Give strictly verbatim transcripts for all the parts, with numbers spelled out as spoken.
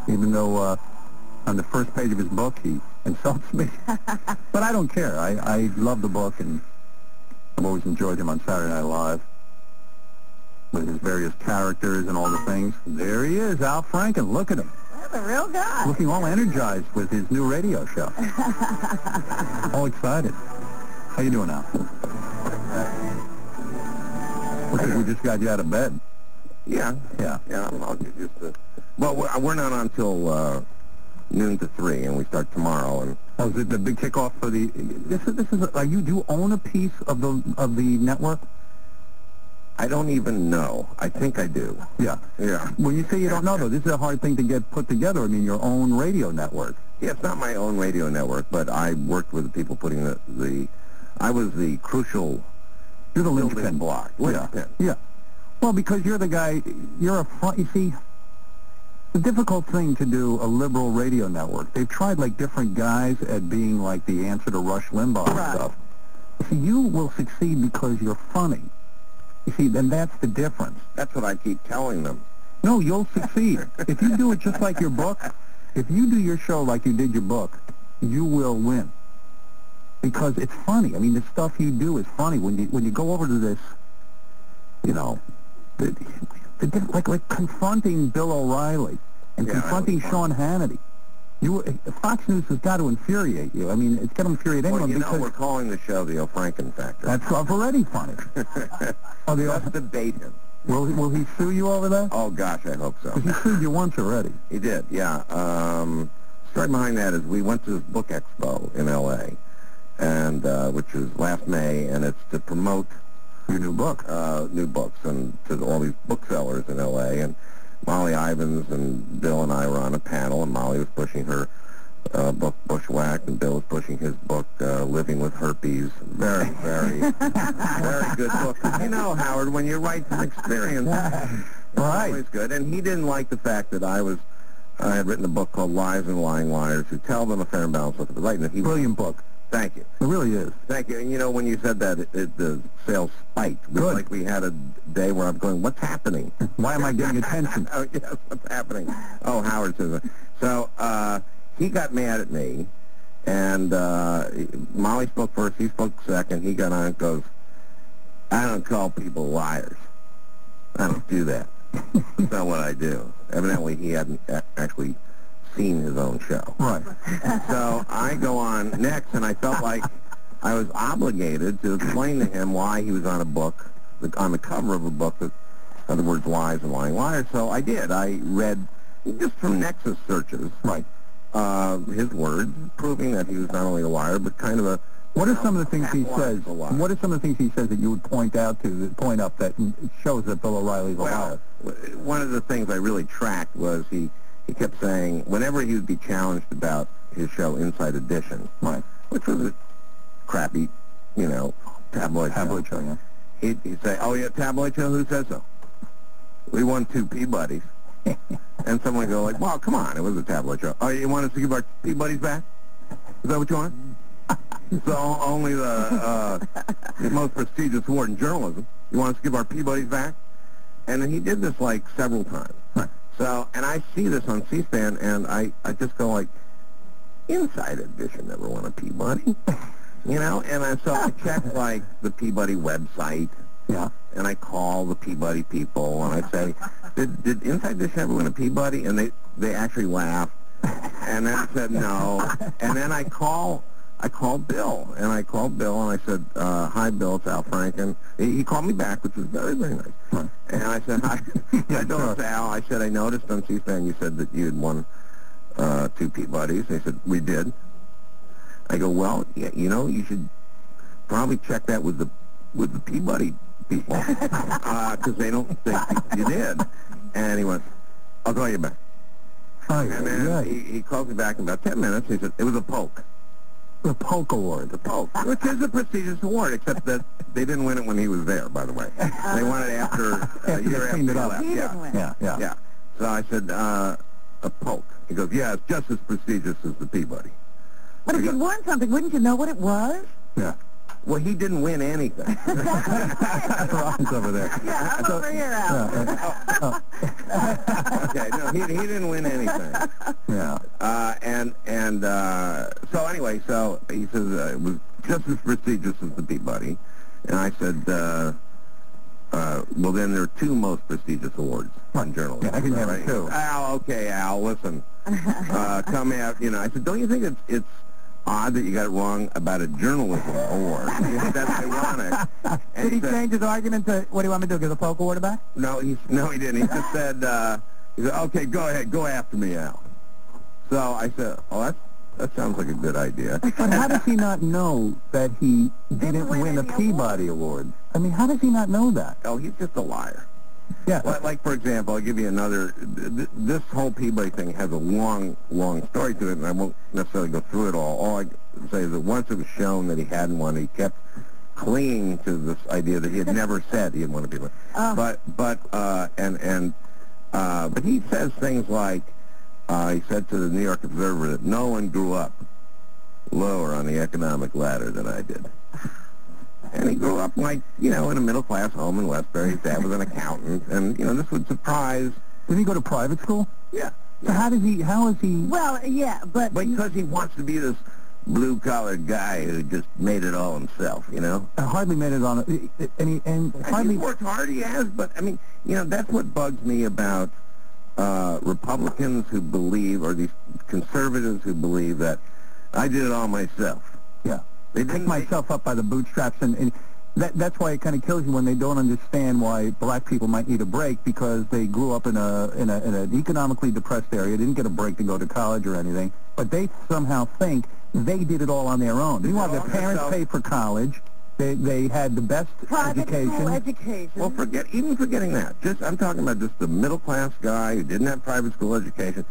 even though uh, on the first page of his book he insults me. But I don't care. I, I love the book, and I've always enjoyed him on Saturday Night Live with his various characters and all the things. There he is, Al Franken. Look at him. That's a real guy. Looking all energized with his new radio show. All excited. How you doing, Al? Looks like we just got you out of bed. Yeah. Yeah. Yeah, I'll, I'll get used to it. Well, we're, we're not on until uh, noon to three, and we start tomorrow. And Oh, is it the big kickoff for the... This is, this is, like, you do own a piece of the of the network? I don't even know. I think I do. Yeah. Yeah. When you say you don't know, though, this is a hard thing to get put together. I mean, your own radio network. Yeah, it's not my own radio network, but I worked with the people putting the... the I was the crucial... You're the building linchpin. block. Yeah. Linchpin. Yeah. Well, because you're the guy, you're a front, you see, it's a difficult thing to do a liberal radio network. They've tried, like, different guys at being, like, the answer to Rush Limbaugh and Right. stuff. You see, you will succeed because you're funny. You see, then that's the difference. That's what I keep telling them. No, you'll succeed. If you do it just like your book, if you do your show like you did your book, you will win. Because it's funny. I mean, the stuff you do is funny. When you when you go over to this, you know, the, the, diff- like like confronting Bill O'Reilly and Yeah, that confronting was fun. Sean Hannity. You, Fox News has got to infuriate you. I mean, it's got to infuriate Well, anyone you know, because we're calling the show the O'Franken Factor. that's already funny. Oh, the, Let's debate him. will will he sue you over that? Oh, gosh, I hope so. Because he sued you once already. He did, yeah. Um, story behind that is we went to this book expo in L A, and uh, which was last May, and it's to promote Your new book. uh, new books and to all these booksellers in L A. And Molly Ivins and Bill and I were on a panel, and Molly was pushing her uh, book Bushwhacked, and Bill was pushing his book uh, Living with Herpes. Very, very, very good book. You know, Howard, when you write from experience, it's Right. always good. And he didn't like the fact that I was I had written a book called Lies and Lying Liars Who Tell Them a Fair and Balanced Look at the Right. And he Brilliant book. Thank you. It really is. Thank you. And you know, when you said that, it, it, the sales spiked. It was Good. like we had a day where I'm going, what's happening? Why am I getting attention? Oh, yes, what's happening? Oh, Howard says that. So uh, he got mad at me, and uh, Molly spoke first, he spoke second. He got on and goes, I don't call people liars. I don't do that. That's not what I do. Evidently, he hadn't a- actually seen his own show. Right. So I go on next, and I felt like I was obligated to explain to him why he was on a book, the- on the cover of a book that, in other words, Lies and Lying Liars. So I did. I read, just from Nexus searches, Right. uh, his words, proving that he was not only a liar, but kind of a... What are some of the things he says? pathological liar. What are some of the things he says that you would point out to, that point up that shows that Bill O'Reilly's a Well, liar? w- one of the things I really tracked was he, he kept saying, whenever he would be challenged about his show Inside Edition, Right. which was a crappy, you know, tabloid, Tabloid show, yeah. He'd, he'd say, oh, yeah, tabloid show, who says so? We won two Peabodys. And someone would go like, well, come on, it was a tabloid show. Oh, you want us to give our Peabodys back? Is that what you want? So only the, uh, the most prestigious award in journalism. You want us to give our Peabodys back? And then he did this like several times. Right. So, and I see this on C-SPAN, and I, I just go like, Inside Edition never won a Peabody. You know, and I, so I checked like the Peabody website, Yeah. and I call the Peabody people, and I say, did, did Inside Edition ever win a Peabody? And they, they actually laughed, and then said no. And then I call, I called Bill, and I called Bill, and I said, uh, hi, Bill, it's Al Franken. He, he called me back, which was very, very nice. Right. And I said, hi, Yeah, I Bill, sure. it's Al. I said, I noticed on C-SPAN you said that you had won uh, two Peabodys. They said, we did. I go, well, yeah, you know, you should probably check that with the with the Peabody people, because they don't think you did. And he went, I'll call you back. Oh, And then yeah. he, he called me back in about ten minutes. He said, it was a poke. The Polk Award. The poke, which is a prestigious award, except that they didn't win it when he was there, by the way. They won it after, a After they year after cleaned he it up. left. He Yeah. didn't win. Yeah, yeah. Yeah. So I said, uh, a poke. He goes, yeah, it's just as prestigious as the Peabody. But if you'd won something, wouldn't you know what it was? Yeah. Well, he didn't win anything. Ron's over there. Yeah, I'm So- over here, Al. Yeah, uh, Okay, no, he, he didn't win anything. yeah. Uh, and and uh, so anyway, so he says uh, it was just as prestigious as the Peabody. And I said, uh, uh, well, then there are two most prestigious awards on journalism. Yeah, I can have right? it too. Al, okay, Al, listen. Uh, come out, you know. I said, don't you think it's it's odd that you got it wrong about a journalism award? You think that's ironic? And Did he said, change his argument to, what do you want me to do, give the Polk Award back? No, he no, he didn't. He just said, uh, he said, okay, go ahead, go after me, Al. So I said, oh, that's, that sounds like a good idea. But how does he not know that he didn't win win a any Peabody Award? I mean, how does he not know that? Oh, he's just a liar. Yeah. Like, like, for example, I'll give you another. Th- this whole Peabody thing has a long, long story to it, and I won't necessarily go through it all. All I can say is that once it was shown that he hadn't won, he kept clinging to this idea that he had never said he had won a Peabody. Oh. But, but, uh, and, and, uh, but he says things like, uh, he said to the New York Observer that no one grew up lower on the economic ladder than I did. And he grew up, like, you know, in a middle-class home in Westbury. His dad was an accountant, and, you know, this would surprise... Did he go to private school? Yeah. So how does he, how is he... Well, yeah, but... Because he wants to be this blue-collar guy who just made it all himself, you know? I hardly made it on a, and he, and And hardly... he's worked hard, he has, but, I mean, you know, that's what bugs me about uh, Republicans who believe, or these conservatives who believe that I did it all myself. Yeah. They Pick didn't myself up by the bootstraps, and, and that, that's why it kind of kills you when they don't understand why black people might need a break, because they grew up in a in, a, in an economically depressed area, didn't get a break to go to college or anything, but they somehow think they did it all on their own. Meanwhile, their parents paid for college. They they had the best private education. school education. Well, forget even forgetting that. Just I'm talking about just the middle class guy who didn't have private school education.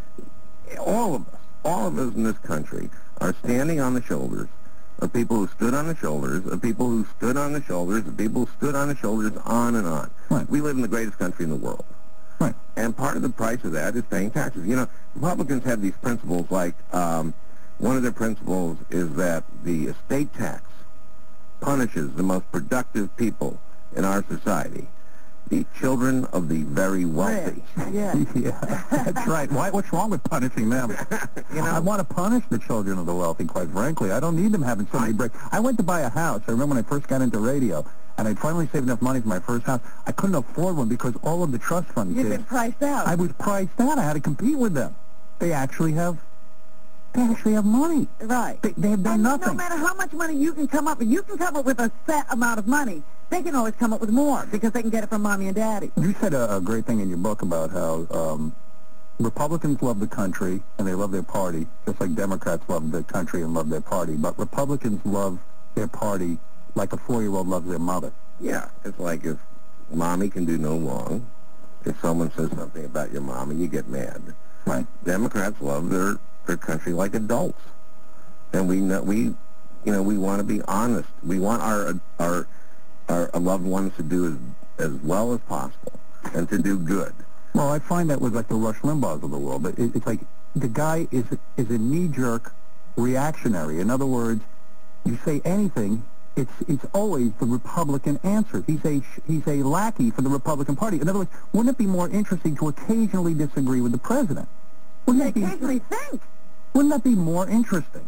All of us, all of us in this country are standing on the shoulders of people who stood on the shoulders, of people who stood on the shoulders, of people who stood on the shoulders, on and on. Right. We live in the greatest country in the world. Right. And part of the price of that is paying taxes. You know, Republicans have these principles like, um, one of their principles is that the estate tax punishes the most productive people in our society, the children of the very wealthy. Rich, yeah. Yeah, that's right. Why? What's wrong with punishing them? You know, I want to punish the children of the wealthy, quite frankly. I don't need them having so many breaks. I went to buy a house. I remember when I first got into radio, and I'd finally saved enough money for my first house. I couldn't afford one because all of the trust fund You've kids, been priced out. I was priced out. I had to compete with them. They actually have, they actually have money. Right. They, they have done And nothing. no matter how much money you can come up with, you can come up with a set amount of money. They can always come up with more because they can get it from mommy and daddy. You said a, a great thing in your book about how um, Republicans love the country and they love their party, just like Democrats love the country and love their party. But Republicans love their party like a four-year-old loves their mother. Yeah, it's like if mommy can do no wrong, if someone says something about your mommy, you get mad. Right. Democrats love their, their country like adults. And we know, we, you know, we want to be honest. We want our, our, our loved ones to do as, as well as possible and to do good. Well, I find that with like the Rush Limbaughs of the world. But it, it's like the guy is is a knee-jerk reactionary. In other words, you say anything, it's it's always the Republican answer. He's a he's a lackey for the Republican Party. In other words, wouldn't it be more interesting to occasionally disagree with the president? Wouldn't They it be, occasionally think. wouldn't that be more interesting?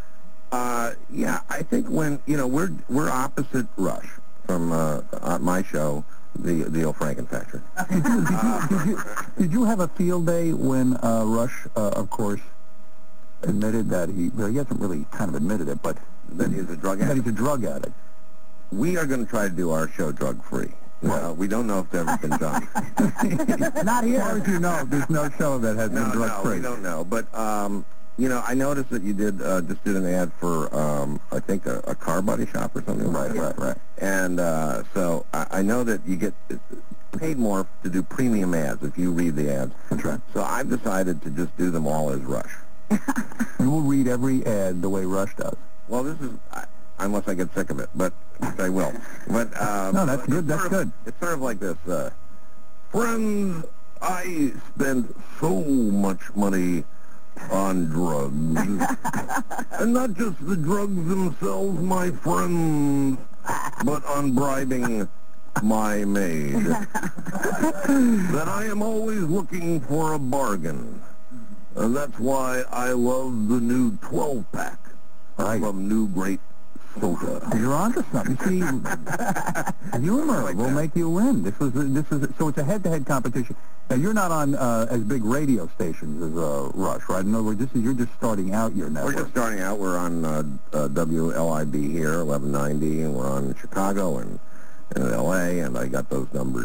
Uh, yeah, I think when, you know, we're we're opposite Rush from uh, on my show, the the old Franken Factory. Did you, did, you, did, you, did you have a field day when uh, Rush, uh, of course, admitted that he, well, he hasn't really kind of admitted it, but That he's a drug that addict. he's a drug addict. We are going to try to do our show drug-free. Uh, we don't know if it's ever been done. Not here. As far as you know, there's no show that has No, been no, drug-free. we don't know. But, um, you know, I noticed that you did uh, just did an ad for, um, I think, a, a car body shop or something like Right, that. right, right. And uh, so I, I know that you get paid more to do premium ads if you read the ads. That's right. So I've decided to just do them all as Rush. And we'll read every ad the way Rush does. Well, this is, I, unless I get sick of it, but I will. But um, No, that's it's good, that's sort of- good. It's sort of like this. Uh, Friends, I spent so much money on drugs. And not just the drugs themselves, my friends, but on bribing my maid. That I am always looking for a bargain. And that's why I love the new twelve-pack Right. from New Great Soda. You're onto something. See, humor like will that. make you win. This is this is so it's a head-to-head competition. Now you're not on uh, as big radio stations as uh, Rush, right? In other words, this is you're just starting out your network. We're just starting out. We're on uh, uh, W L I B here, eleven ninety, and we're on Chicago and, and in L A, and I got those numbers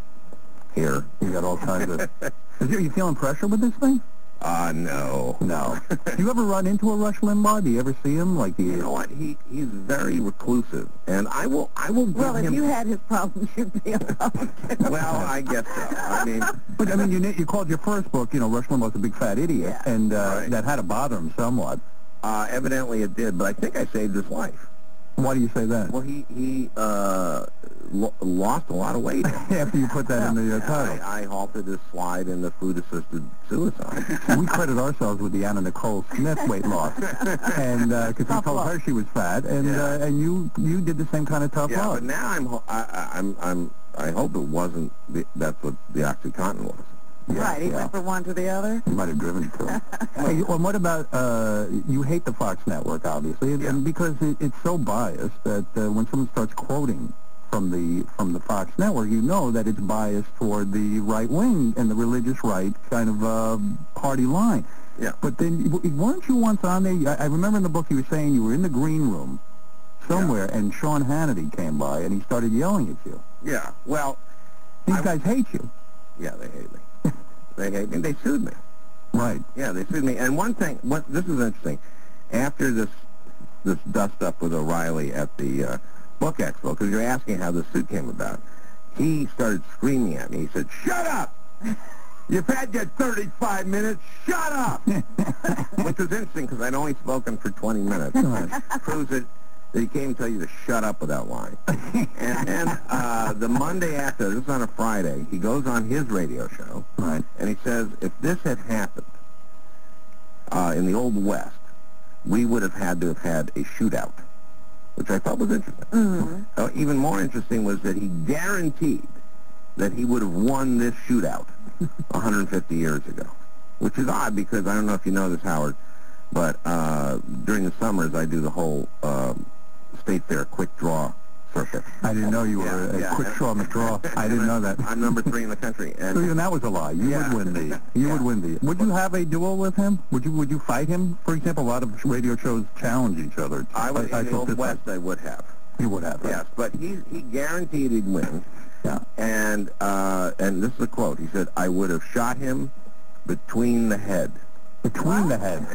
here. You got all kinds of. Is you, are you feeling pressure with this thing? Uh, no. No. Do you ever run into a Rush Limbaugh? Do you ever see him? Like, do You you, know what? He he's very reclusive, and I will I will give Well, if him. you had his problems, you'd be alone. Well, I guess so. I mean, But I mean, you you called your first book, you know, Rush Limbaugh's a big fat idiot, Yeah. and uh, Right. that had to bother him somewhat. uh, evidently it did, but I think I saved his life. Why do you say that? Well, he he uh, lo- lost a lot of weight. After you put that in the uh, title. I, I halted his slide into food-assisted suicide. We credit ourselves with the Anna Nicole Smith weight loss, and because we Tough told luck. her she was fat, and Yeah. uh, and you you did the same kind of tough Yeah, love. but now I'm ho- I, I- I'm I'm I hope it wasn't the, that's what the OxyContin was. Yeah, Right, he yeah. went from one to the other. You might have driven to him. Hey, well, what about, uh, you hate the Fox network, obviously, and, Yeah. and because it, it's so biased that uh, when someone starts quoting from the from the Fox network, you know that it's biased toward the right wing and the religious right kind of uh, party line. Yeah. But then, w- weren't you once on there? I, I remember in the book you were saying you were in the green room somewhere, and Sean Hannity came by, and he started yelling at you. Yeah. Well, These I- guys hate you. yeah, they hate me. They hate me. They sued me. Right. Yeah, they sued me. And one thing, what this is interesting. After this this dust up with O'Reilly at the uh, book expo, because you're asking how the suit came about, he started screaming at me. He said, "Shut up! You've had your thirty-five minutes. Shut up!" Which was interesting because I'd only spoken for twenty minutes. Proves it that he can't even tell you to shut up without lying. And then uh, the Monday after, this is on a Friday, he goes on his radio show. Right. And he says, if this had happened uh, in the Old West, we would have had to have had a shootout, which I thought was interesting. Mm-hmm. Uh, even more interesting was that he guaranteed that he would have won this shootout one hundred fifty years ago, which is odd because I don't know if you know this, Howard, but uh, during the summers I do the whole um, State Fair quick draw circuit. I didn't know you were Yeah, a yeah. quick straw McGraw. I didn't know that. I'm number three in the country. So And even that was a lie. You Yeah. would win the. You Yeah. would win the. Would you have a duel with him? Would you? Would you fight him? For example, a lot of radio shows challenge each other. I would, I in the took Old this West, I would have. You would have. Right? Yes, but he he guaranteed he'd win. Yeah. And uh, and this is a quote. He said, "I would have shot him between the head." Between the head.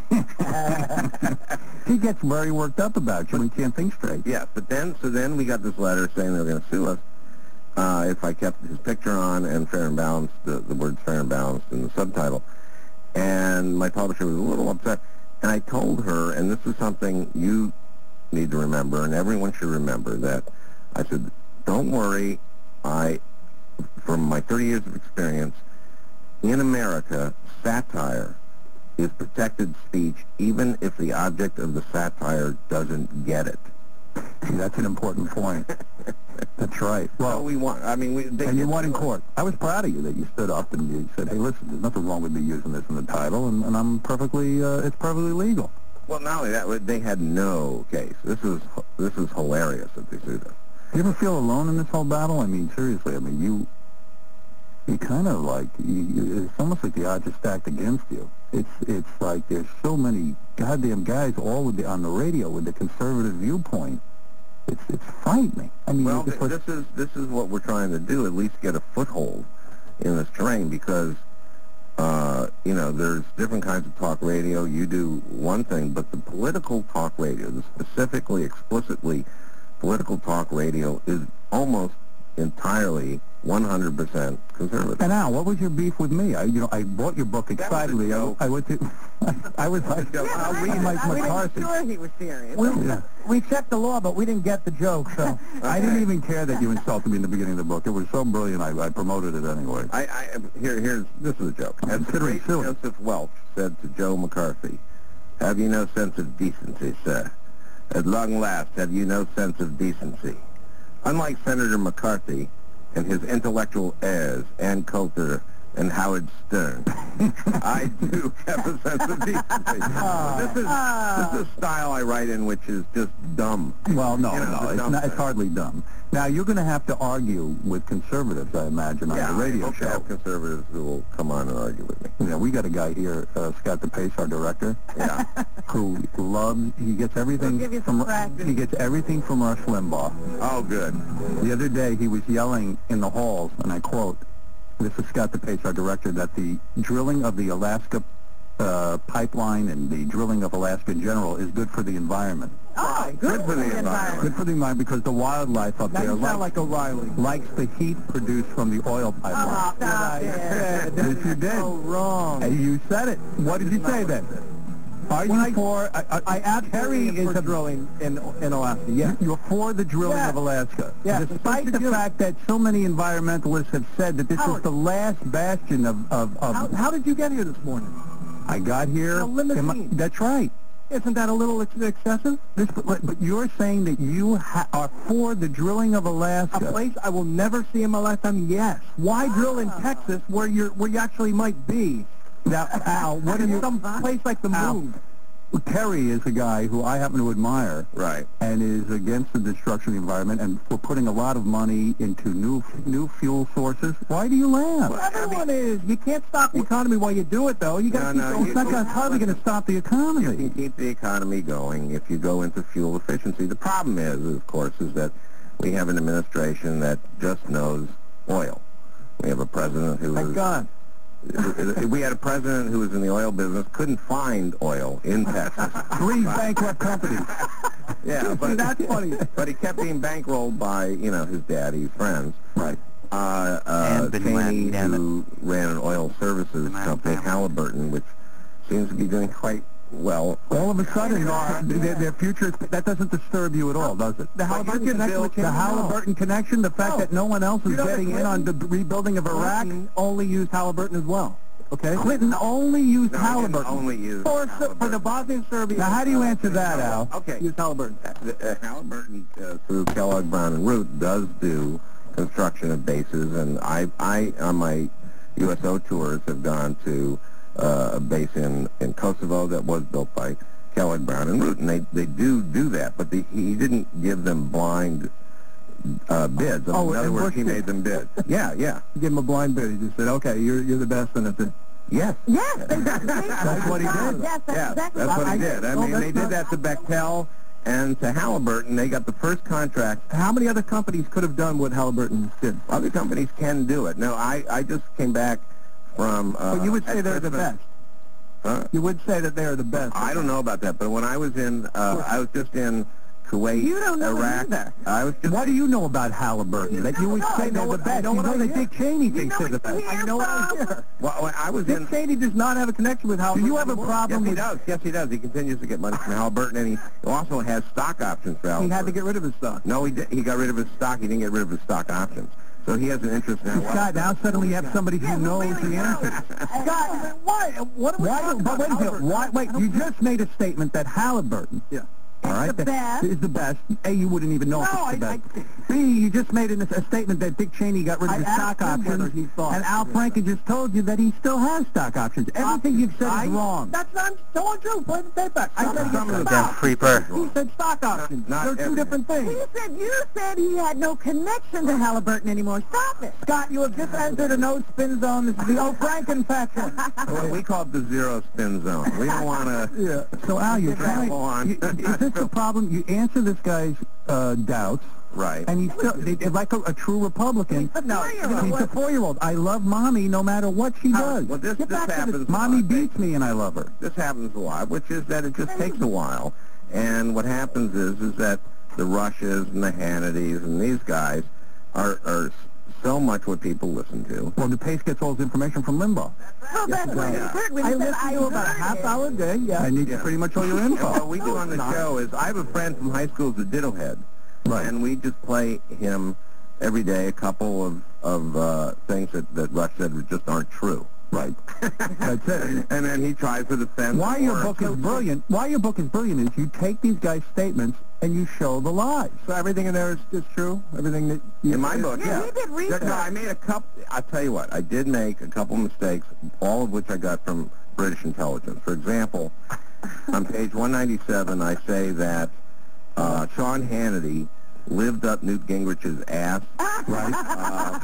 He gets very worked up about you and can't think straight. Yes, but then so then we got this letter saying they were going to sue us uh, if I kept his picture on and fair and balanced, the, the words fair and balanced in the subtitle. And my publisher was a little upset. And I told her, and this is something you need to remember, and everyone should remember, that I said, don't worry, I, from my thirty years of experience, in America, satire is protected speech even if the object of the satire doesn't get it. See, that's an important point. That's right. Well, Well, we want, I mean, we... They and you get won in to it. court. I was proud of you that you stood up and you said, "Hey, listen, there's nothing wrong with me using this in the title, and, and I'm perfectly, uh, it's perfectly legal." Well, not only that, they had no case. This is this is hilarious that they sued us. Do you ever feel alone in this whole battle? I mean, seriously. I mean, you, you kind of like, you, you, it's almost like the odds are stacked against you. It's it's like there's so many goddamn guys all with the, on the radio with the conservative viewpoint. It's it's frightening. I mean, Well, it's th- like, this is this is what we're trying to do, at least get a foothold in this terrain, because uh, you know, there's different kinds of talk radio. You do one thing, but the political talk radio, the specifically, explicitly political talk radio, is almost entirely one hundred percent conservative. And Al, what was your beef with me? I, you know, I bought your book excitedly. I, I went to, I was like, Yeah, I'll I read was- Mike I wasn't McCarthy. sure he was serious. We, Yeah. we checked the law, but we didn't get the joke, so. I didn't even care that you insulted me in the beginning of the book. It was so brilliant, I, I promoted it anyway. I, I here, here's this is a joke. I'm As the considering great suing. Joseph Welch said to Joe McCarthy, "Have you no sense of decency, sir? At long last, have you no sense of decency?" Unlike Senator McCarthy and his intellectual heirs, Ann Coulter and Howard Stern, I do have a sense of decency. this is this is a style I write in which is just dumb. Well, no, You know, no, the it's, dumb not, it's thing. hardly dumb. Now, you're going to have to argue with conservatives, I imagine, on Yeah, the radio I hope to show. have conservatives who will come on and argue with me. Yeah, we got a guy here, uh, Scott DePace, our director, Yeah. who loves, he gets everything We'll give you some from, practice. he gets everything from Rush Limbaugh. Oh, good. The other day, he was yelling in the halls, and I quote, this is Scott DePace, our director, that the drilling of the Alaska uh, pipeline and the drilling of Alaska in general is good for the environment. Oh, good, for the environment. Good for the environment because the wildlife up Now there you sound likes, like O'Reilly. likes the heat produced from the oil Oh, pipeline. stop it. Yes, you did. So wrong. And you said it. What did you say then? Are When you I- for... I, I, I absolutely Kerry am is for a, drilling in, in Alaska, yes. You're for the drilling Yes. of Alaska. Yes. Despite Yes. the Yes. fact that so many environmentalists have said that this is Howard. the last bastion of... of, of How, how did you get here this morning? I got here... A limousine. am I- that's right. Isn't that a little ex- excessive? This, but, but you're saying that you ha- are for the drilling of Alaska. A place I will never see in my lifetime, yes. Why drill in Texas where you're where you actually might be? Now, Al, what are In you... some place like the Al, moon. Kerry is a guy who I happen to admire. Right. And is against the destruction of the environment, and we're putting a lot of money into new new fuel sources. Why do you laugh? Everyone is. You can't stop the economy while you do it, though. You got to No, keep no, going. you- It's not gonna, it's hardly going to stop the You economy. can keep the economy going if you go into fuel efficiency. The problem is, of course, is that we have an administration that just knows oil. We have a president who Thank is... God. We had a president who was in the oil business, couldn't find oil in Texas. Three bankrupt companies. Yeah, See, but that's funny. But he kept being bankrolled by, you know, his daddy's friends. Right. Uh, uh, And Bin Cheney, Laden, damn who ran an oil services Bin Laden company, family. Halliburton, which seems to be doing quite well. All of a sudden, their, their future, that doesn't disturb you at all, does it? The Halliburton you can connection build- with The Cheney? Halliburton connection, the fact No. that no one else is You know that getting in on the rebuilding of Iraq. Clinton only used Halliburton as well. Okay? Clinton only used No, he didn't Halliburton. only use For, for the Halliburton. Bosnian Serbia. Now, how do you answer that, Al? Okay. Use Halliburton. Uh, Halliburton, uh, through Kellogg, Brown, and Root, does do construction of bases, and I, I on my U S O tours, have gone to uh, a base in, in Kosovo that was built by Kellogg, Brown, and Root, and they, they do do that, but the, he didn't give them blind uh, bids. Oh, in other and words, Bush he did. made them bid. Yeah, yeah. You give him a blind bid. He just said, okay, you're, you're the best, and that's it. Yes. Yes, exactly. That's what he did. Yes, that's Yeah, exactly that's what I he did. I no, mean, that's they not- did that to Bechtel and to Halliburton. They got the first contract. How many other companies could have done what Halliburton did? Other companies can do it. No, I, I just came back from... Uh, But you would say at they're the Christmas. best. Huh? You would say that they are the best. I don't know about that, but when I was in, uh, I was just in Kuwait, You don't know it Iraq. either. I was just... What do you know about Halliburton? That you would know. say I they're know the what- I best. know You what know I that hear. Dick Cheney thinks know they're the what you best. hear I know what I from? hear. Well, when I was in... Dick Cheney does not have a connection with Do Halliburton. you have a anymore. problem Yes, he with... does. Yes, he does. He continues to get money from Halliburton, and he also has stock options for He Halliburton. had to get rid of his stock. No, he did, he got rid of his stock. He didn't get rid of his stock options. So he has an interest in Scott, now suddenly you have somebody who knows the answer. Scott, why? What are we Why, talking but about? wait a minute. Halliburton? Why, wait, you just made a statement that Halliburton, Yeah. all right, the that best. is the best. A, you wouldn't even know No, if it's the I- best. I- B, you just made an, a statement that Dick Cheney got rid of I his stock asked him whether options, he thought- and Al Franken just told you that he still has stock options. Everything you've said I- is wrong. That's not so untrue. Play the tape back. I said he Some of gets the stock. Damn creeper. He said stock options. not They're two everything. different things. He said you said he had no connection to Halliburton anymore. Stop it. Scott, you have just entered a no-spin zone. This is the O'Franken factor. Well, we call it the zero spin zone. We don't want to... Yeah. So Al, you're trying. Go on. You, is this the problem? You answer this guy's uh, doubts, Right. and he's still they, they're like a, a true Republican. He's a four-year-old. He's a four-year-old. I love mommy no matter what she does. Well, this, Get this back to happens... this. Mommy a lot. beats me, and I love her. This happens a lot, which is that it just takes a while. And what happens is, is that the Rushes and the Hannitys and these guys are, are so much what people listen to. Well, DePace gets all his information from Limbaugh. Well, that's what you heard when I you said listen I to about a heard half it. hour a day, yeah. And you get Yeah. pretty much all your And info. what we do on the Not- show is, I have a friend from high school who's a ditto head. Right. And we just play him every day a couple of, of uh, things that, that Rush said just aren't true. Right. That's it. And then he tries to defend Why them, your or- book is brilliant, why your book is brilliant is you take these guys' statements and you show the lies. So everything in there is, is true? Everything that you... In my book, Yeah, yeah. he did research. No, I made a couple, I'll tell you what, I did make a couple mistakes, all of which I got from British intelligence. For example, on page one ninety-seven, I say that uh, Sean Hannity lived up Newt Gingrich's ass Right. uh,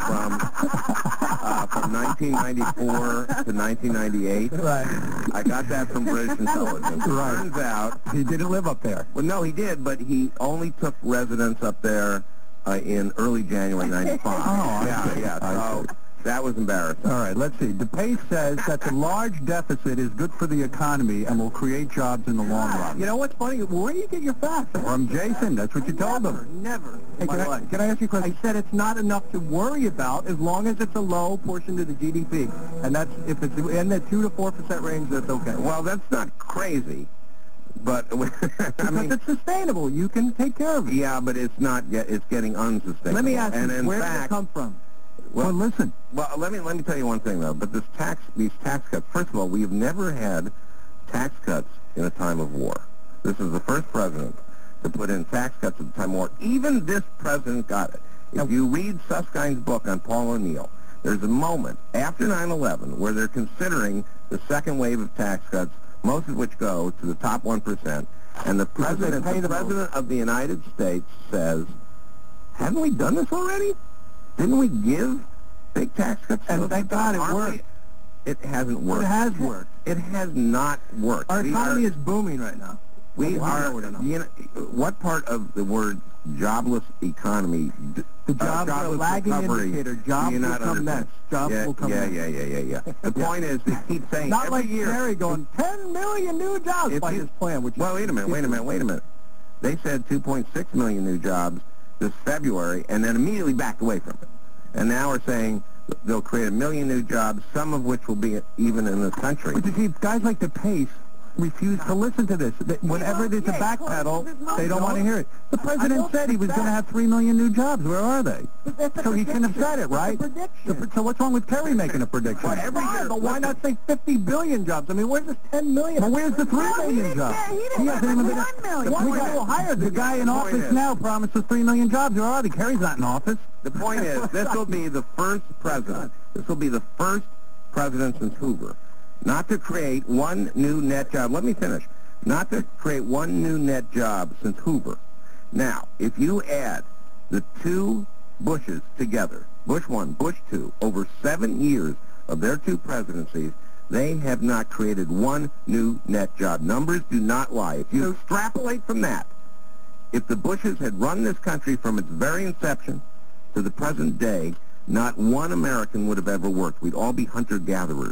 from uh, from nineteen ninety-four to nineteen ninety-eight. Right. I got that from British intelligence. Right. Turns out, He didn't live up there. well, no, he did, but he only took residence up there uh, in early January ninety-five. Oh, I yeah, see. yeah. I So see. that was embarrassing. All right, let's see. DePace says that the large deficit is good for the economy and will create jobs in the long run. You know what's funny? Where do you get your facts? From Jason, that's what you told Never, them. never. Hey, can I, can I ask you a question? I said it's not enough to worry about as long as it's a low portion to the G D P. And that's, if it's in the two to four percent range, that's okay. Well, that's not crazy, but I Because mean, it's sustainable. You can take care of it. yeah, but it's not. Get, it's getting unsustainable. Let me ask and you, in where did it fact, come from? well, Well, listen, Well, let me let me tell you one thing though. But this tax, these tax cuts. First of all, we have never had tax cuts in a time of war. This is the first president to put in tax cuts at the time of war. Even this president got it. If you read Suskind's book on Paul O'Neill, there's a moment after nine eleven where they're considering the second wave of tax cuts, most of which go to the top one percent, and the Because they president, pay the the most. president of the United States says, "Haven't we done this already? Didn't we give big tax cuts?" And to thank those God it people? Aren't we- worked. It hasn't But worked. it has worked. It has not worked. Our We economy are- is booming right now. we Well, are, know it enough. you know, what part of the word jobless economy, d- The uh, jobs are a jobless lagging recovery, indicator. do Jobs you will not come understand? next. Jobs yeah, will come yeah, next. Yeah, yeah, yeah, yeah, The point is, they keep saying Not every like year. Terry going, ten million new jobs If by you- his plan. Which Well, wait a minute, wait a minute, wait a minute. They said two point six million new jobs this February, and then immediately backed away from it. And now we're saying they'll create a million new jobs, some of which will be even in this country. but you see, guys like DePace refuse to listen to this. They- Whenever there's a okay, backpedal, close they don't want to hear it. The I president don't said he was think going to that- have three million new jobs. Where are they? But that's a So he shouldn't have prediction. said it, right? It's a prediction. So, so what's wrong with Kerry making a prediction? Well, every Fine, year, but why not say fifty billion jobs? I mean, where's this ten million? Well, where's the three Well, he million didn't jobs? say- he didn't hasn't have even been. one million. The, One point million. is, higher the than guy that. in The point office is- now promises three million jobs. Where are they? Kerry's not in office. The point is, this will be the first president. This will be the first president since Hoover, not to create one new net job. Let me finish. Not to create one new net job since Hoover. Now, if you add the two Bushes together, Bush one, Bush two, over seven years of their two presidencies, they have not created one new net job. Numbers do not lie. If you extrapolate from that, if the Bushes had run this country from its very inception to the present day, not one American would have ever worked. We'd all be hunter-gatherers.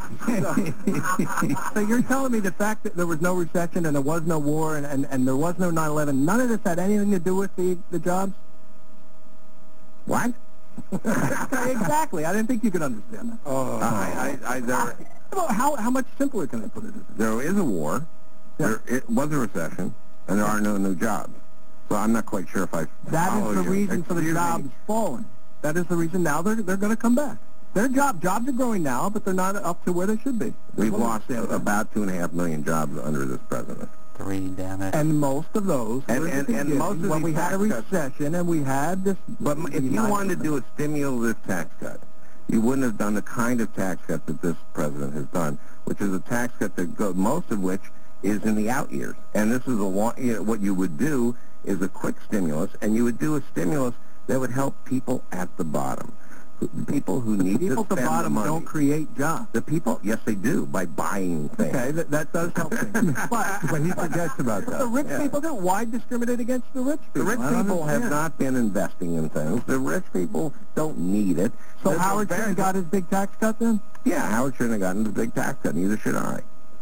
So you're telling me the fact that there was no recession and there was no war and, and, and there was no nine eleven, none of this had anything to do with the, the jobs? What? Exactly. I didn't think you could understand that. Oh. I, I, I, there, Well, how, how much simpler can I put it? there is a war. Yeah. There it was a recession, and there are no new jobs. So I'm not quite sure if I That follow is the you. reason for the Excuse me. jobs falling. That is the reason now they're, they're going to come back. Their job jobs are growing now, but they're not up to where they should be. We've We'll lost understand that. about two and a half million jobs under this president. Three, damn it. And most of those And- were at the and- and beginning most of when these we had a tax cuts- recession and we had this. But m- if you wanted to do a stimulative tax cut, you wouldn't have done the kind of tax cut that this president has done, which is a tax cut that go, most of which is in the out years. And this is a long, you know, what you would do is a quick stimulus, and you would do a stimulus that would help people at the bottom, who- people who need people to at the spend bottom the money. don't create jobs. The people, yes, they do, by buying things. Okay, that, that does help things. But, But he forgets about but that. the rich Yeah. people do. Why discriminate against the rich The people? rich I don't people have understand. not been investing in things. The rich people don't need it. So They're Howard very- Stern got his big tax cut then? Yeah, Howard shouldn't have gotten the big tax cut. Neither should I.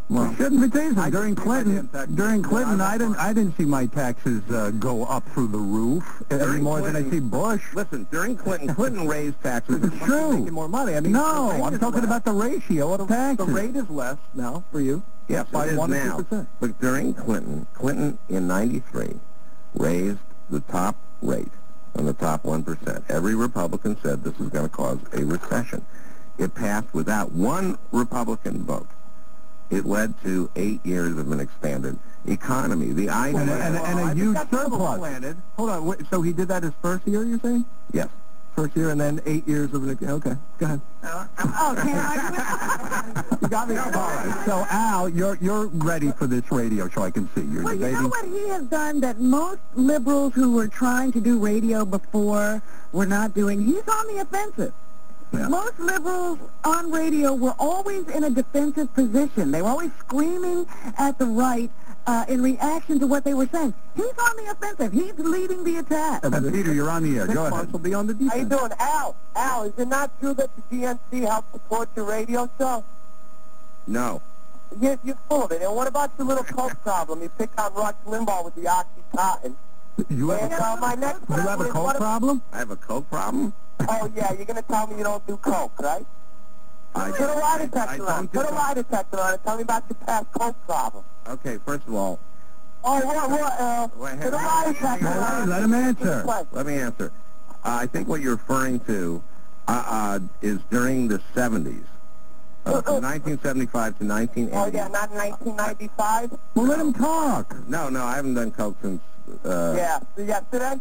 Well, shouldn't be tasted. I During just pay my Clinton, damn taxes. during Yeah, Clinton, I'm I didn't, I didn't see my taxes uh, go up through the roof any During more than I Clinton- see Bush. Listen, during Clinton, Clinton raised taxes. It's true. Making more money. I mean, No, the rate I'm is talking less. about the ratio of taxes. The rate is less now for you. Yes, by it is one or two now. percent. But during Clinton, Clinton in ninety-three raised the top rate on the top one percent. Every Republican said this is going to cause a recession. It passed without one Republican vote. It led to eight years of an expanded economy. The idea... And a- and a- and a I think huge that's double surplus. planted. Hold on. Wait, so he did that his first year, you're saying? Yes. First year and then eight years of an... Okay, go ahead. Oh, can I? You got me. All right. So, Al, you're you're ready for this radio show. I can see you're Well, you debating. know what he has done that most liberals who were trying to do radio before were not doing? He's on the offensive. Yeah. Most liberals on radio were always in a defensive position. They were always screaming at the right uh, in reaction to what they were saying. He's on the offensive. He's leading the attack. Uh, Peter, you're on the air. Six Go months ahead. will be on the defense. How you doing, Al? Al, is it not true that the D N C helped support your radio show? No. You're, you're full of it. And what about your little coke problem? You picked on Rush Limbaugh with the Oxycontin. You have, And uh, my next you have question a is, coke what if- problem? I have a coke problem? Oh, yeah, you're going to tell me you don't do coke, right? I, Put a lie I detector on. don't do Put a coke. lie detector on and tell me about your past coke problem. Okay, first of all, Oh, what, what, uh, Wait, put a hang lie on. detector Hey, on. let him answer. let me answer. Uh, I think what you're referring to uh, uh, is during the seventies. Uh, from nineteen seventy-five to nineteen eighty. Oh, yeah, not in nineteen ninety-five? Well, let him talk. No, no, I haven't done coke since... Uh, Yeah, so yesterday?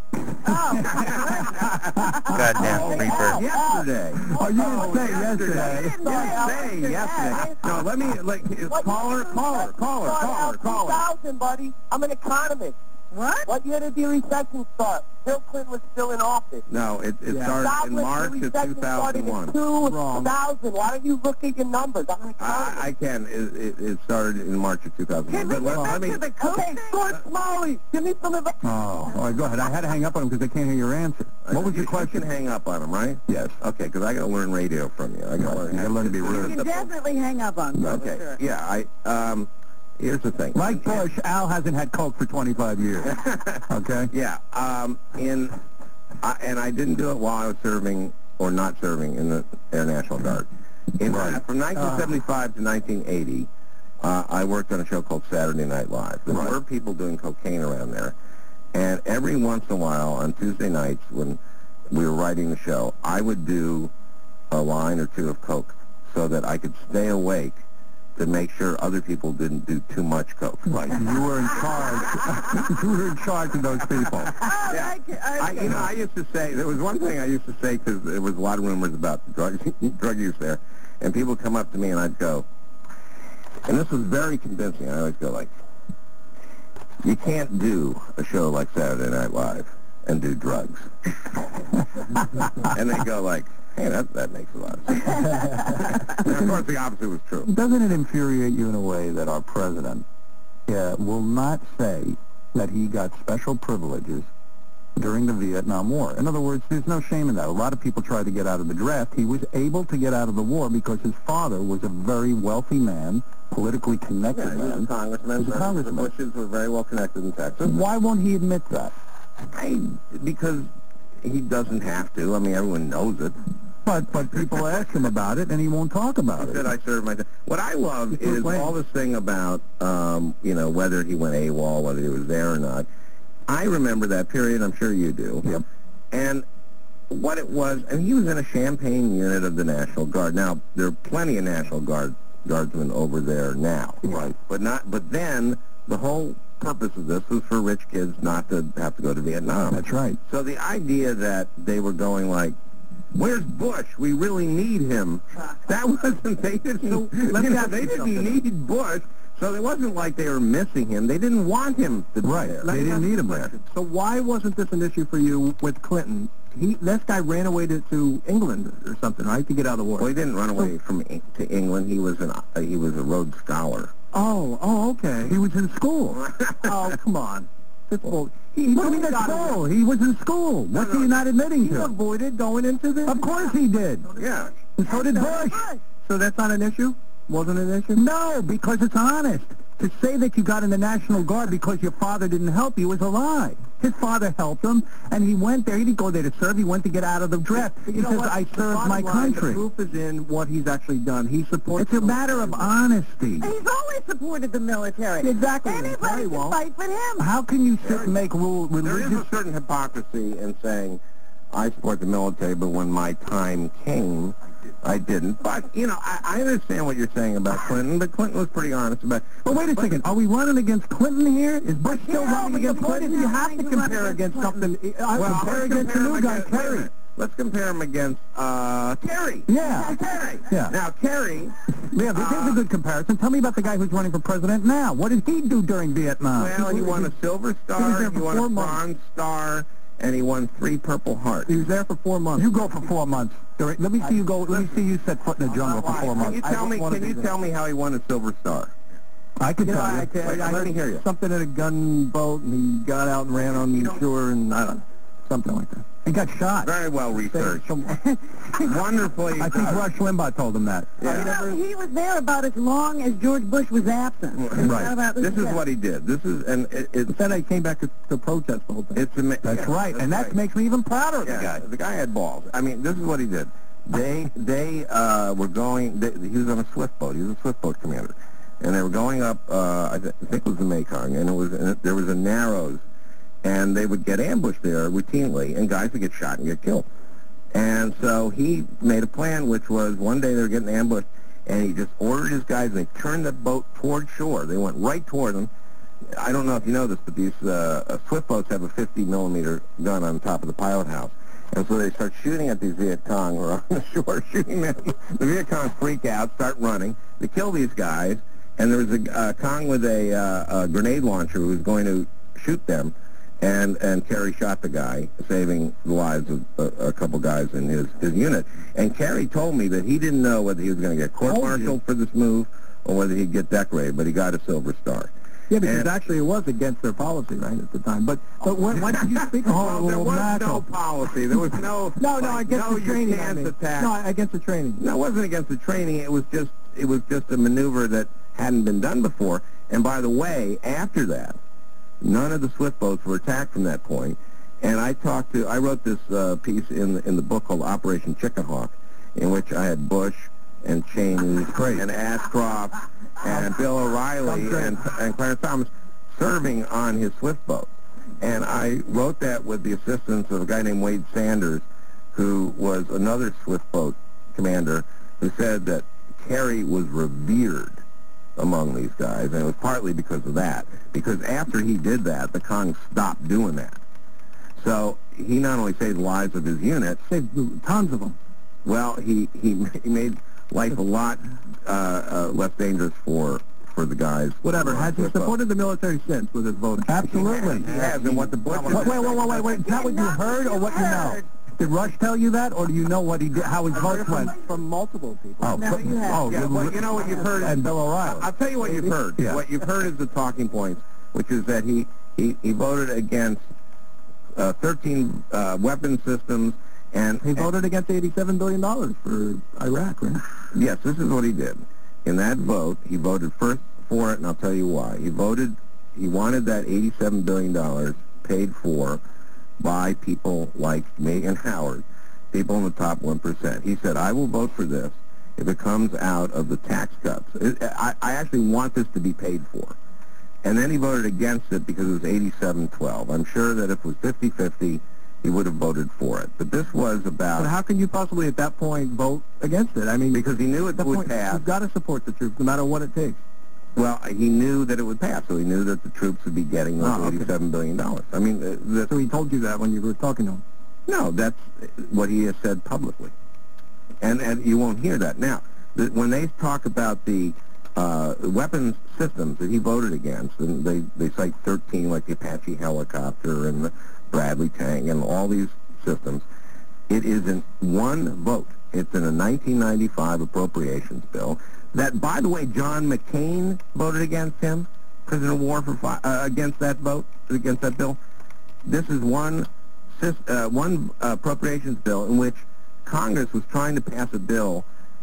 Goddamn creeper. Yesterday. Oh, you didn't say yesterday. Yesterday, yesterday. No, let me, like, What caller, year caller, did caller, recession caller, start? caller. two thousand, buddy. I'm an economist. What? What year did the recession start? Bill Clinton was still in office. No, it, it Yeah. started Stop in with the March of recession two started thousand one. in two Wrong. thousand. Why don't you look at your numbers? I'm an economist. I, I can. It, it, it started in March of two thousand one. Can we But get let, back let me... to the coke Okay, thing? George Smalley, give me some advice. Oh, all right, go ahead. I had to hang up on him because I can't hear your answer. What was you, your question? You can hang up on him, right? Yes. Okay, because I got to learn radio from you. I got to learn. You how gotta learn to be You rude. can definitely hang up on him. Okay. Sure. Yeah. I. Um. Here's the thing. Like Bush, Al hasn't had coke for twenty-five years. Okay? Yeah. Um. In. I, and I didn't do it while I was serving or not serving in the Air National Guard. In Right. from nineteen seventy-five to nineteen eighty, uh, I worked on a show called Saturday Night Live. There Right. were people doing cocaine around there, and every once in a while on Tuesday nights when we were writing the show, I would do a line or two of coke so that I could stay awake to make sure other people didn't do too much coke. Right. You were in charge. You were in charge of those people. Oh, Yeah. I can, I, you know, I used to say, there was one thing I used to say because there was a lot of rumors about drug, drug use there, and people would come up to me and I'd go, and this was very convincing, I always go like, you can't do a show like Saturday Night Live and do drugs. And they go like, hey, that, that makes a lot of sense. And of course the opposite was true. Doesn't it infuriate you in a way that our president uh, will not say that he got special privileges during the Vietnam War? In other words, there's no shame in that. A lot of people tried to get out of the draft. He was able to get out of the war because his father was a very wealthy man, politically connected Yeah, he was man. a congressman. He was a The- congressman. The Bushes were very well connected in Texas. Why won't he admit that? I, because he doesn't have to. I mean, everyone knows it. But but people ask him about it, and he won't talk about He said it. I served my time. What I love is Wait. all this thing about, um, you know, whether he went AWOL, whether he was there or not. I remember that period. I'm sure you do. Yep. And what it was, and he was in a Champaign unit of the National Guard. Now, there are plenty of National Guard guardsmen over there now. Right. But not. But then the whole purpose of this was for rich kids not to have to go to Vietnam. That's right. So the idea that they were going like, where's Bush? We really need him. That wasn't, they didn't, you know, they didn't need Bush. So it wasn't like they were missing him. They didn't want him to be Right. there. They didn't need him there. So why wasn't this an issue for you with Clinton? He, this guy ran away to, to England or something, right, to get out of the war. Well, he didn't run away from E- to England. He was an uh, he was a Rhodes Scholar. Oh, oh, okay. He was in school. Oh, come on. That's bull. He, he What do you mean got that's away. bull? He was in school. What's no. he not admitting He to? avoided going into this. Of course he did. Yeah. And so did Bush. So that's not an issue? wasn't an issue? No, because it's honest. To say that you got in the National Guard because your father didn't help you is a lie. His father helped him, and he went there. He didn't go there to serve. He went to get out of the draft. He You know says, what? I The served bottom my line, country. The proof is in what he's actually done. He supports... It's a the matter of military. honesty. He's always supported the military. Exactly. Anybody Terry can won't. fight for him. How can you sit and make rule There is religious... a certain hypocrisy in saying, I support the military, but when my time came, I didn't. But, you know, I, I understand what you're saying about Clinton, but Clinton was pretty honest about it. But wait a second. Are we running against Clinton here? Is Bush still Yeah, running but against the point Clinton? is You not have trying to to run compare against against Clinton. something. I Well, compare let's against the compare new him guy, against, wait a Kerry. minute. Let's compare him against, uh, Kerry. Yeah. Kerry. Yeah. Now, Kerry, Yeah, but there's a good comparison. Tell me about the guy who's running for president now. What did he do during Vietnam? well, he won a Silver Star, there he for won four a months. Bronze Star, and he won three Purple Hearts. He was there for four months. You go for four months. During, let me see you go. Let me see you set foot in the jungle for four Can months. you tell I me? wanna Can do you that. tell me how he won a Silver Star? I could You know, tell I, you. can, Wait, I let heard me hear you. something at a gunboat, and he got out and ran on the shore, and I don't know, something like that. He got shot. Very well researched. Some- Wonderfully. I think done. Rush Limbaugh told him that. Yeah. You know, he was there about as long as George Bush was absent. Right. How about This is yeah. what he did. This is, and it, it's, But then I came back to, to protest the whole thing. it's ama- That's yeah, right, and that right. makes me even prouder of Yeah, the guy. the guy had balls. I mean, this is what he did. They they uh, were going. They, he was on a swift boat. He was a swift boat commander, and they were going up. Uh, I, th- I think it was the Mekong, and it was and there was a Narrows, and they would get ambushed there routinely, and guys would get shot and get killed. And so he made a plan, which was one day they were getting ambushed, and he just ordered his guys, and they turned the boat toward shore. They went right toward them. I don't know if you know this, but these uh, uh, swift boats have a fifty millimeter gun on top of the pilot house. And so they start shooting at these Viet Cong who are on the shore, shooting them. The Viet Cong freak out, start running. They kill these guys, and there was a uh, Cong with a, uh, a grenade launcher who was going to shoot them, and and Kerry shot the guy, saving the lives of a, a couple guys in his, his unit. And Kerry told me that he didn't know whether he was going to get court-martialed for this move or whether he'd get decorated, but he got a Silver Star. Yeah, because And- actually it was against their policy, right, at the time. But but when, when did you speak of Well, there oh, was Mackel? no policy. There was no... No, no, like, against no, the training. you I can't mean. attack. No, against the training. No, it wasn't against the training. It was just it was just a maneuver that hadn't been done before. And by the way, after that, none of the swift boats were attacked from that point. And I talked to I wrote this uh, piece in the, in the book called Operation Chicken Hawk, in which I had Bush and Cheney and Ashcroft and Bill O'Reilly and and Clarence Thomas serving on his swift boat. And I wrote that with the assistance of a guy named Wade Sanders, who was another swift boat commander, who said that Kerry was revered among these guys, and it was partly because of that. Because after he did that, the Cong stopped doing that. So he not only saved the lives of his unit, Saved tons of them. well, he he, he made life a lot uh, uh, less dangerous for for the guys. Whatever. who were on Has he swift boats. supported the military since with his voting? Absolutely. He has, and what the Bush Wait, wait, wait, wait, wait, wait. Is that what you Not what heard or you what you know? heard. Did Rush tell you that, or do you know what he did, how his votes From, went? from multiple people. Oh, No, but- you have- oh, Yeah, you- well, you know what you've heard? And Bill O'Reilly. I'll tell you what you've heard. Yeah. What you've heard is the talking points, which is that he, he, he voted against uh, thirteen uh, weapon systems, and He voted against eighty-seven billion dollars for Iraq, right? yes, this is what he did. In that vote, he voted first for it, and I'll tell you why. He voted, he wanted that eighty-seven billion dollars paid for by people like me and Howard, people in the top one percent. He said, I will vote for this if it comes out of the tax cuts. It, I, I actually want this to be paid for. And then he voted against it because it was eighty-seven twelve. I'm sure that if it was fifty fifty, he would have voted for it. But this was about... But how can you possibly at that point vote against it? I mean, because he knew it at that would point, pass. you've got to support the troops no matter what it takes. Well, he knew that it would pass, so he knew that the troops would be getting those Oh, okay. eighty-seven billion dollars. I mean, uh, the, So he told you that when you were talking to him. no, that's what he has said publicly. And and you won't hear that. Now, the, when they talk about the uh, weapons systems that he voted against, and they, they cite thirteen, like the Apache helicopter and the Bradley tank and all these systems, it is in one vote. It's in a nineteen ninety-five appropriations bill that, by the way, John McCain voted against him, prisoner of war, for fi- uh, against that vote, against that bill. This is one sys- uh, one uh, appropriations bill in which Congress was trying to pass a bill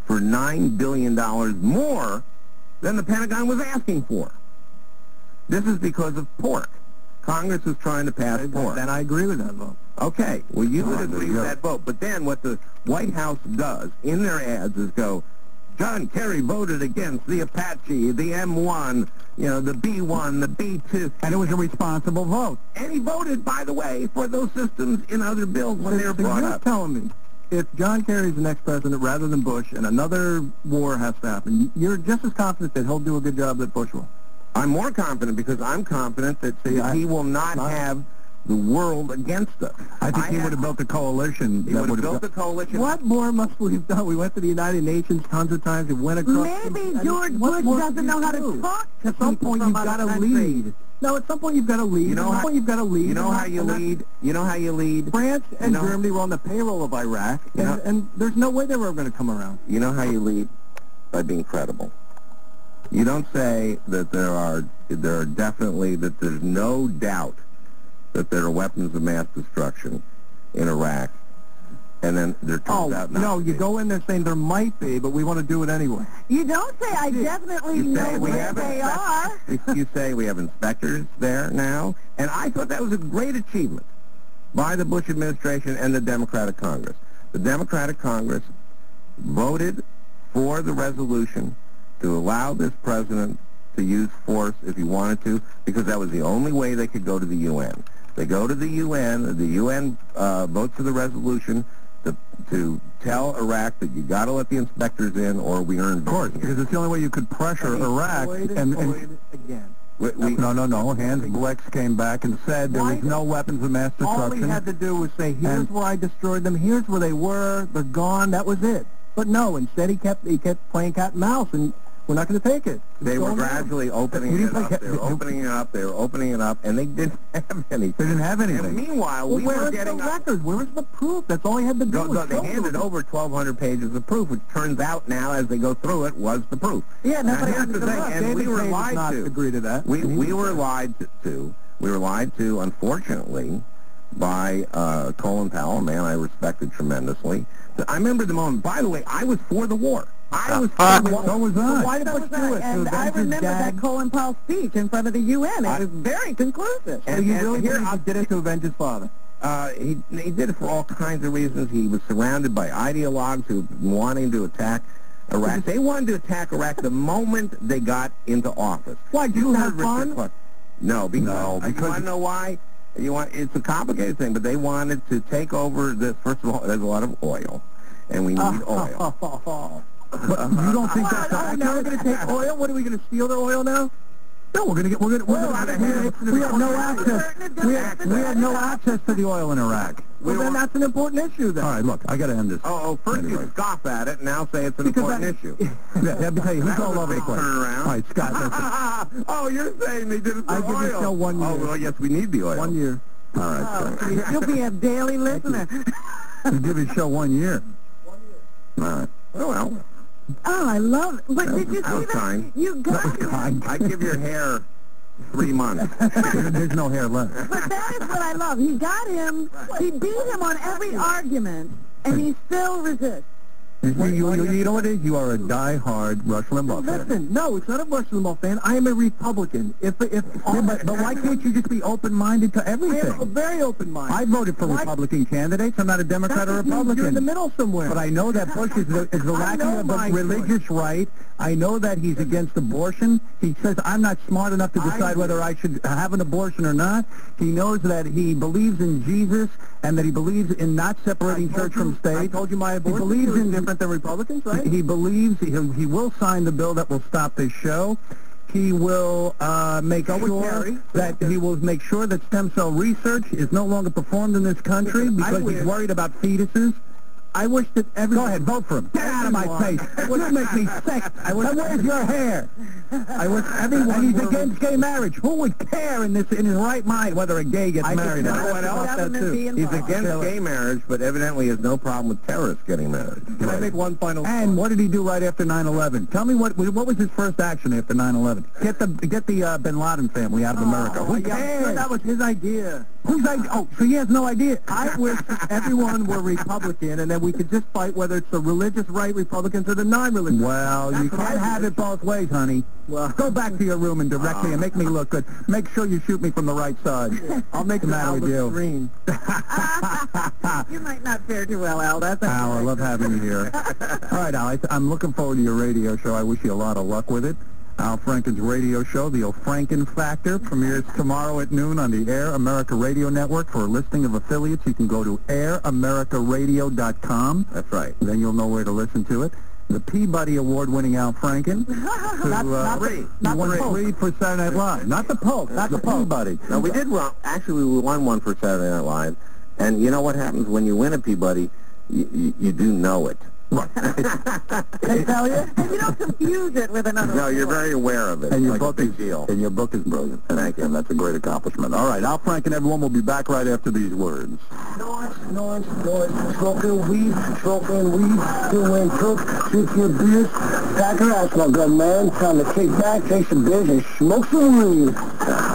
for nine billion dollars more than the Pentagon was asking for. This is because of pork. Congress is trying to pass pork. Then I agree with that vote. Okay, well, you would Oh, agree there you with go. that vote. But then what the White House does in their ads is go, John Kerry voted against the Apache, the M one, you know, the B one, the B two. And it was a responsible vote. And he voted, by the way, for those systems in other bills when they were So brought you're up. telling me, if John Kerry's the next president rather than Bush and another war has to happen, you're just as confident that he'll do a good job that Bush will? I'm more confident because I'm confident that See, I- he will not I- have the world against us. I think he would have built a coalition. He that would have would built have a coalition. What more must we have done? We went to the United Nations tons of times. We went across. Maybe I mean, George what Bush more doesn't can know you how to do? talk to At some people point, from you've got to other countries. lead. No, at some point, you've got to lead. You know at some how- point, you've got to lead. You know And how that- you and that- lead? You know how you lead? France and know- Germany were on the payroll of Iraq, You and, know- and there's no way they were going to come around. You know how you lead? By being credible. You don't say that there are there are definitely that there's no doubt that there are weapons of mass destruction in Iraq, and then there turns Oh, out not no, to you be. go in there saying there might be, but we want to do it anyway. You don't say I definitely You know say we where have they inspect- are. you- You say we have inspectors there now, and I thought that was a great achievement by the Bush administration and the Democratic Congress. The Democratic Congress voted for the resolution to allow this president to use force if he wanted to, because that was the only way they could go to the U N. They go to the U N, the U N uh, votes for the resolution to, to tell Iraq that you got to let the inspectors in or we earn Of course, because it's the only way you could pressure And he Iraq. voided, And, voided and again. We, we, no, no, no. Hans Blix came back and said there Why was did- no weapons of mass All destruction. he had to do was say, here's And- where I destroyed them, here's where they were, they're gone, that was it. But no, instead he kept he kept playing cat and mouse, and we're not going to take it. They It's were going on. gradually opening We it didn't up. think- They were opening it up. They were opening it up, and they didn't have anything. They didn't have And anything. meanwhile, Well, we where were is the getting up. record? Where is the proof? That's all he had to do. No, was no, they show handed them. over twelve hundred pages of proof, which turns out now, as they go through it, was the proof. Yeah, Now, nobody here's the wants to thing, look. and David we were Page does lied not to. agree to that. We we were lied to. We were lied to, unfortunately, by uh, Colin Powell, a man I respected tremendously. I remember the moment. By the way, I was for the war. I was for the war. So was So I. why did So Bush was do I, it? To and I avenge his remember dad? that Colin Powell speech in front of the U N. It I- was very conclusive. And- So you and really here believe I'll- he did it to avenge his father? Uh, he, he did it for all kinds of reasons. He was surrounded by ideologues who were wanting to attack Iraq. They wanted to attack Iraq the moment they got into office. Why, did you have heard Richard fun? Clark. No, because, No, you because- want to know why? You want It's a complicated thing, but they wanted to take over the, first of all, there's a lot of oil, and we need oil. But you don't think What? that's Oh, now we're going to take oil? What, are we going to steal their oil now? No, we're gonna get. We're gonna. We're Well, gonna I we, mean, have, we have no access. We have, we have no access to the oil in Iraq. We Well, then were- that's an important issue then. All right, look, I got to end this. Oh, oh, first Anyway. you scoff at it, and now say it's an Because important I- issue. Yeah, let me tell you, he's That all was a over the big place. turnaround. All right, Scott, listen. Oh, you're saying they did it for I give oil. this show one Oh, year. well, yes, we need the oil. One year. All right, Oh, so you'll be a daily listener. you give his show one year. All right. Oh, well, Oh, I love it. But That did was- you that see was that? kind. You got That was him. kind. I give your hair three months. There's no hair left. But that is what I love. He got him. He beat him on every argument, and he still resists. You, you, you, you know what it is? You are a die-hard Rush Limbaugh fan. Listen, no, it's not a Rush Limbaugh fan. I am a Republican. If if Yeah, but, but why can't you just be open-minded to I am a everything? very open mind. I voted for Why- Republican candidates. I'm not a Democrat or You're in the Republican. middle somewhere. But I know that Bush is the, is the I lacking know of my a religious right. I know that he's against abortion. He says I'm not smart enough to I decide agree. whether I should have an abortion or not. He knows that he believes in Jesus and that he believes in not separating I told church you- from state. I told you my He abortion believes view is in different than Republicans, right? He, he believes he, he will sign the bill that will stop this show. He will uh, make So would sure Kerry. that he will make sure that stem cell research is no longer performed in this country Listen, I because he's wish- worried about fetuses. I wish that every Go ahead, vote for him. Get out of my Everyone- face. You make me sick. I wish- Now, where's your hair? I wish everyone And he's were- against gay marriage. Who would care in this in his right mind whether a gay gets I married or just- not? What else? Government be He's involved. against gay marriage, but evidently has no problem with terrorists getting married. Can I make one final And what did he do right after nine eleven? Tell me what what was his first action after nine eleven? Get the get the uh, Bin Laden family out of America. Oh, Who yeah, I'm sure cares? that was his idea. Whose idea? Oh, so he has no idea. I wish everyone were Republican, and then we could just fight whether it's the religious right Republicans or the non-religious. Well, you That's what I can't have wish. it both ways, honey. Well, Go back to your room and direct me and make me look good. Make sure you shoot me from the right side. I'll make What's the the matter with you? Albert Green. You might not fare too well, Al. That's Al, I love having you here. All right, Al, I- I'm looking forward to your radio show. I wish you a lot of luck with it. Al Franken's radio show, The O'Franken Factor, premieres tomorrow at noon on the Air America Radio Network. For a listing of affiliates, you can go to air america radio dot com. That's right. Then you'll know where to listen to it. The Peabody Award-winning Al Franken. To, Not- not the- three. not You won the Pope. three for Saturday Night Live. Not the Pope. Not the, the Pope. Peabody. No, we did wrong. Actually, we won one for Saturday Night Live. And you know what happens when you win a Peabody? You, you, you do know it. I tell you. And you don't confuse it with another No, you're award. very aware of it. And your It's like book a big is deal. And your book is brilliant. Thank you. And that's a great accomplishment. All right, Al Franken, everyone, will be back right after these words. Noise, noise, noise. Smoking weed, smoking weed, doing coke, shoot your beers. Pack your ass, my good man. Time to kick back, take some beers, and smoke some weed.